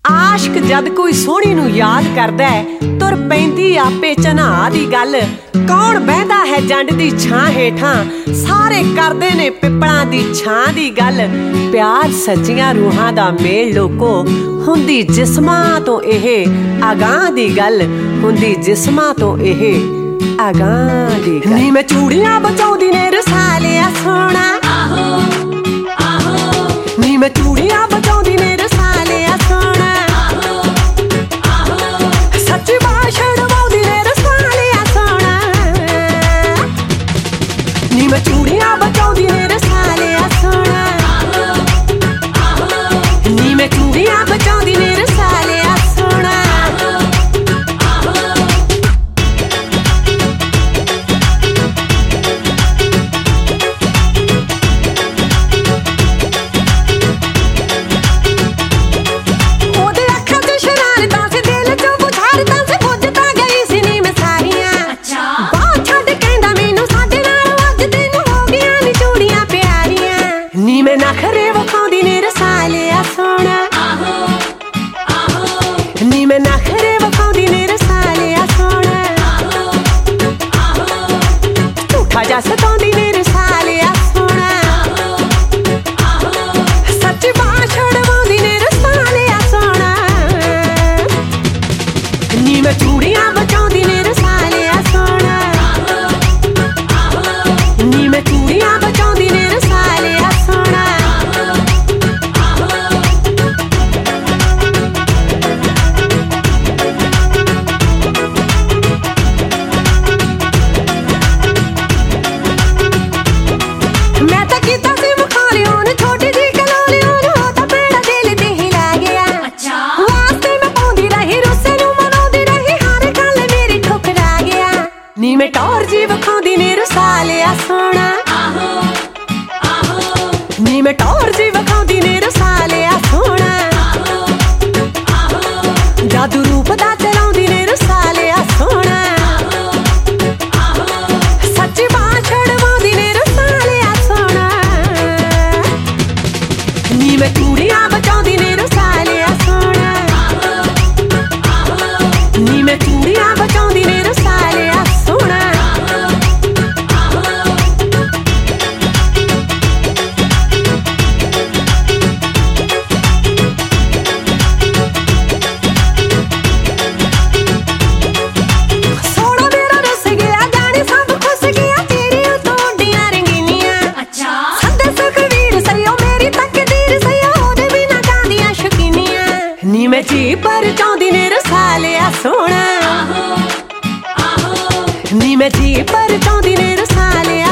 ਆਸ਼ਕ ਜਦ ਕੋਈ ਸੋਹਣੀ ਨੂੰ ਯਾਦ ਕਰਦਾ ਤੁਰ ਪੈਂਦੀ ਆਪੇ ਚਨਾਹ ਦੀ ਗੱਲ। ਕੌਣ ਬਹਿੰਦਾ ਹੈ ਜੰਡ ਦੀ ਛਾਂ ਹੇਠਾਂ, ਸਾਰੇ ਕਰਦੇ ਨੇ ਪਿੱਪਲਾਂ ਦੀ ਛਾਂ ਦੀ ਗੱਲ। ਪਿਆਰ ਸੱਚੀਆਂ ਰੂਹਾਂ ਦਾ ਮੇਲ ਲੋਕੋ, ਹੁੰਦੀ ਜਿਸਮਾਂ ਤੋਂ ਇਹ ਅਗਾਂਹ ਦੀ ਗੱਲ, ਹੁੰਦੀ ਜਿਸਮਾਂ ਤੋਂ ਇਹ ਅਗਾਂਹ ਦੀ ਗੱਲ। ਨੀ ਮੈਂ ਚੂੜੀਆਂ ਬਚਾਉਂਦੀ ਨੇ ਰਸਾਲਿਆ ਸੋਹਣਾ, ਨੀ ਮੈਂ ਚੂੜੀਆਂ ਬਚਾਉਂਦੀ ਨੇ ਰਸਾਲਿਆ ਸੋਹਣਾ। ਸੱਚੀ ਬਾਸ਼ੜ ਵਾਉਂਦੀ ਨੇ ਰਸਾਲਿਆ ਸੋਹਣਾ, ਨੀ ਮੈਂ ਚੂੜੀਆਂ ਬਚਾਉਂਦੀ ਨੇ ਰਸਾਲਿਆ ਸੋਹਣਾ, ਨੀ ਮੈਂ ਚੂੜੀਆਂ ਬਚਾਉਂਦੀ ਨੇ ਰਸਾਲਿਆ ਸੋਹਣਾ। ਨੀ ਮੈਂ ਨਖਰੇ ਵਿਖਾਉਂਦੀ ਨੇ ਰਸਾਲਿਆ ਸੋਹਣਾ, ਨੀ ਮੈਂ ਨਖਰੇ ਵਿਖਾਉਂਦੀ ਨੇ ਰਸਾਲਿਆ ਸੋਹਣਾ। ਝੂਠਾ ਜਾ ਸਤਾਉਂਦੀ ਨੇ ਰਸਾਲਿਆ ਸੋਹਣਾ, ਸੱਚ ਬਾਸ਼ੜ ਵਾਉਂਦੀ ਨੇ ਰਸਾਲਿਆ ਸੋਹਣਾ। ਨੀ ਮੈਂ ਚੂੜੀਆਂ ਬਚਾਉਂਦੀ ਨੇ ਰਸਾਲਿਆ ਸੋਹਣਾ, ਨੀ ਮੈਂ ਚੂੜੀਆਂ ਬਚਾਉਂਦੀ ਨੇ ਰਸਾਲਿਆ ਸੋਹਣਾ। ਮੈਂ ਤਾਂ ਕੀਤਾ ਸੀ ਮੁਖਾਲਿਓ ਨੂੰ ਛੋਟੀ ਜੀ ਕਲੋਲੀਓ ਨੂੰ, ਉਹ ਤਾਂ ਮੇਰਾ ਦਿਲ ਤੇ ਹੀ ਲੈ ਗਿਆ। ਵਾਸਤੇ ਮੈਂ ਪਾਉਂਦੀ ਰਹੀ ਰੁੱਸੇ ਨੂੰ ਮਨਾਉਂਦੀ ਰਹੀ, ਹਰ ਗੱਲ ਮੇਰੀ ਠੁਕਰਾ ਗਿਆ। ਨੀ ਮੈਂ ਟੌਰ ਜੀ ਵਿਖਾਉਂਦੀ ਨੇ ਰਸਾਲਿਆ ਸੋਹਣਾ, ਨੀ ਮੈਂ ਟੌਰ ਜੀ ਵਿਖਾਉਂਦੀ ਨੇ ਰਸਾਲਿਆ ਸੋਹਣਾ। ਜਾਦੂ ਰੂਪ ਦਾ ਚਲਾਉਂਦੀ ਨੇ ਰਸਾਲਿਆ ਸੋਹਣਾ, ਸੱਚ ਬਾਸ਼ੜ ਵਾਉਂਦੀ ਨੇ ਰਸਾਲਿਆ ਸੋਹਣਾ। ਨੀ ਮੈਂ ਚੂੜੀਆਂ ਬਚਾਉਂਦੀ ਨੇ ਰਸਾਲਿਆ ਸੋਹਣਾ, ਨੀ ਮੈਂ ਚੂੜੀਆਂ ਬਚਾਉਂਦੀ ਨੇ ਰਸਾਲਿਆ ਸੋਹਣਾ। ਨੀ ਮੈਂ ਜੀ ਪਰ ਚਾਹੁੰਦੀ ਨੇ ਰਸਾਲਿਆ ਸੋਹਣਾ, ਨੀ ਮੈਂ ਜੀ ਪਰ ਚਾਹੁੰਦੀ ਨੇ ਰਸਾਲਿਆ